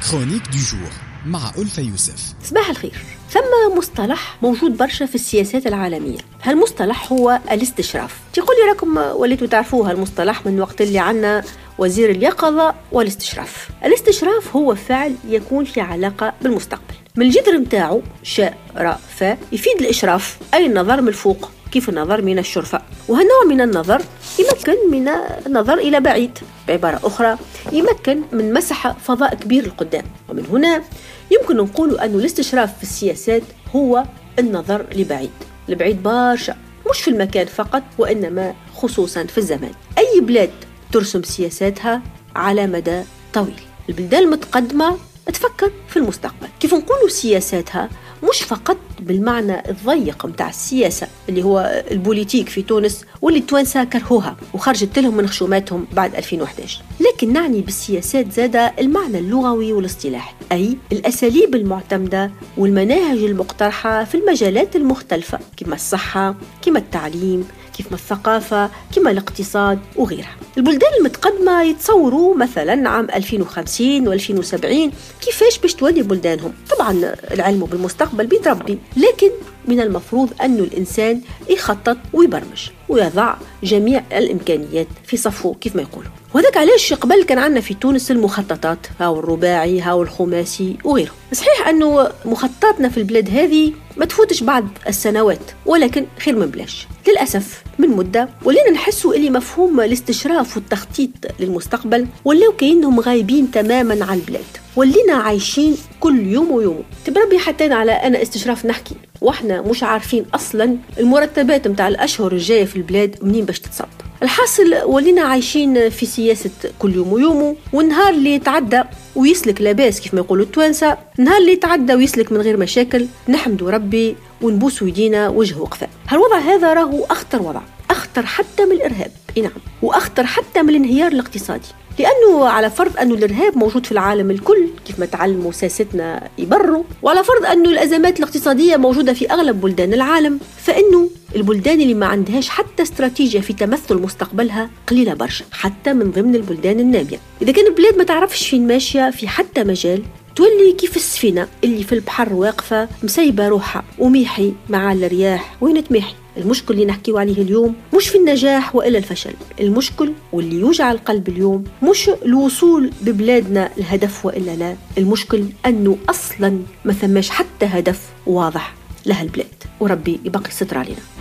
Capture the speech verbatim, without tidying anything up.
كرونيك دو جور مع ألفة يوسف. صباح الخير. ثم مصطلح موجود برشا في السياسات العالمية، هالمصطلح هو الاستشراف. تقول لي راكم وليتوا تعرفوها المصطلح من وقت اللي عنا وزير اليقظة والاستشراف. الاستشراف هو فعل يكون في علاقة بالمستقبل، من الجذر متاعه شاء راء فاء يفيد الإشراف، أي النظر من الفوق كيف النظر من الشرفة، وهالنوع من النظر يمكن من النظر إلى بعيد، بعبارة أخرى يمكن من مسح فضاء كبير القدام. ومن هنا يمكن نقول أن الاستشراف في السياسات هو النظر لبعيد، لبعيد برشا، مش في المكان فقط وإنما خصوصا في الزمان. أي بلاد ترسم سياساتها على مدى طويل، البلدان المتقدمة تفكر في المستقبل. كيف نقولوا سياساتها مش فقط بالمعنى الضيق متاع السياسة اللي هو البوليتيك في تونس واللي التوانسة كرهوها وخرجت لهم من خشوماتهم بعد ألفين وإحدى عشر، لكن نعني بالسياسات زادة المعنى اللغوي والاصطلاحي، أي الأساليب المعتمدة والمناهج المقترحة في المجالات المختلفة كما الصحة، كما التعليم، كيف ما الثقافة، كما الاقتصاد وغيرها. البلدان المتقدمة يتصوروا مثلا عام ألفين وخمسين وألفين وسبعين كيفاش باش تولي بلدانهم. طبعا العلم بالمستقبل بيد ربي، لكن من المفروض أن الإنسان يخطط ويبرمج ويضع جميع الإمكانيات في صفه كيف ما يقولوا. وذلك علاش قبل كان عندنا في تونس المخططات، هاو الرباعي هاو الخماسي وغيره. صحيح أنه مخططاتنا في البلاد هذه ما تفوتش بعض السنوات، ولكن خير من بلاش. للأسف من مدة ولينا نحسوا اللي مفهوم الاستشراف والتخطيط للمستقبل ولاو كأنهم غايبين تماما على البلاد، ولينا عايشين كل يوم ويوم. تبربي حتى على أنا استشراف نحكي واحنا مش عارفين أصلا المرتبات متاع الأشهر الجاية في البلاد منين باش تتصب. الحاصل ولينا عايشين في سياسة كل يوم ويومه، والنهار اللي يتعدى ويسلك لاباس كيف ما يقولوا التوانسة، النهار اللي يتعدى ويسلك من غير مشاكل نحمدوا ربي ونبوسوا يدينا وجه وقفاء. هالوضع هذا راهو أخطر وضع، أخطر حتى من الإرهاب، نعم، وأخطر حتى من الانهيار الاقتصادي، لأنه على فرض أن الإرهاب موجود في العالم الكل كيف ما تعلموا ساستنا يبروا، وعلى فرض أن الأزمات الاقتصادية موجودة في أغلب بلدان العالم، فإنه البلدان اللي ما عندهاش حتى استراتيجية في تمثل مستقبلها قليلة برشا حتى من ضمن البلدان النامية. إذا كان البلاد ما تعرفش فين ماشية في حتى مجال، تولي كيف السفينة اللي في البحر واقفة مسيبة روحها وميحي مع الرياح وين تميحي. المشكل اللي نحكيو عليه اليوم مش في النجاح وإلا الفشل، المشكل واللي يوجع القلب اليوم مش الوصول ببلادنا الهدف وإلا لا، المشكل أنه أصلا ما ثماش حتى هدف واضح لها البلاد، وربي يبقي ستر علينا.